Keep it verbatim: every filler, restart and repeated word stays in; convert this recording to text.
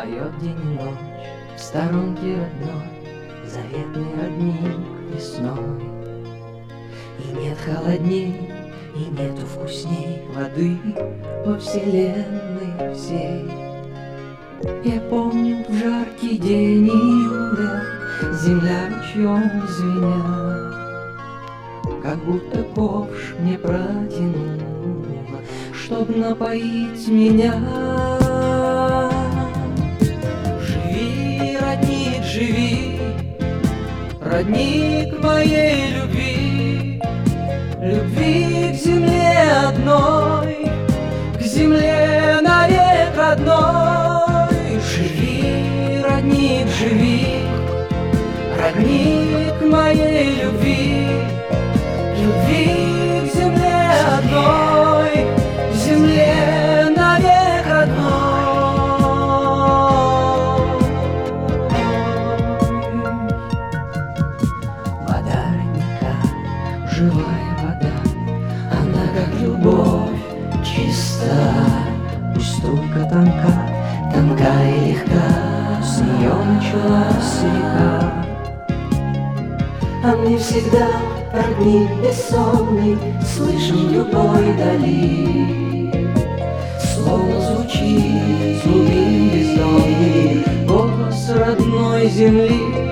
Поет день и ночь в сторонке родной заветный родник весной. И нет холодней, и нету вкусней воды во вселенной всей. Я помню в жаркий день июля земля ручьем звеня, как будто ковш мне протянула, чтоб напоить меня. Живи, родник, живи, родник моей любви, любви к земле одной, к земле навек родной. Живи, родник, живи, родник моей любви, любви к земле одной, к земле навек родной. Вода родника, живая вода, она как любовь чиста, пусть струйка тонка, тонка и легка, с нее началась река. А мне всегда родник бессонный слышен в любой дали, словно звучит глубин бездонный голос родной земли.